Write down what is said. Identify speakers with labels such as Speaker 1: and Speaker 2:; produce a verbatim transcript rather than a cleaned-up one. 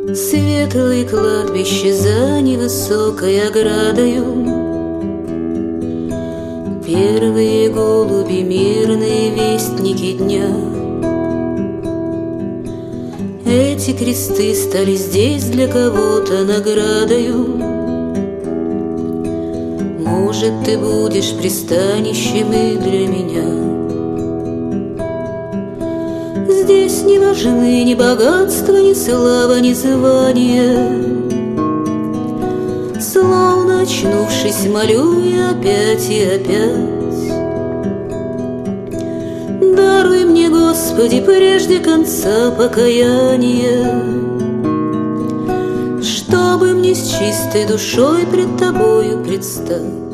Speaker 1: Светлое кладбище за невысокой оградою, первые голуби, мирные вестники дня. Эти кресты стали здесь для кого-то наградою. Может, ты будешь пристанищем и для меня. Здесь не важны ни богатство, ни слава, ни звание. Словно очнувшись, молю я опять и опять: даруй мне, Господи, прежде конца покаяния, чтобы мне с чистой душой пред Тобою предстать.